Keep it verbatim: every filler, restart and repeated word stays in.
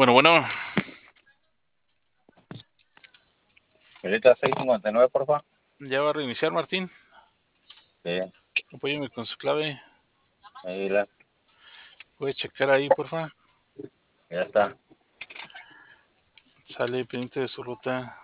Bueno, bueno, Ahorita seis cincuenta y nueve, por favor. ya va a reiniciar Martín. Sí, Apóyame con su clave. ahí la, Voy a checar ahí, porfa. ya está. Sale pendiente de su ruta.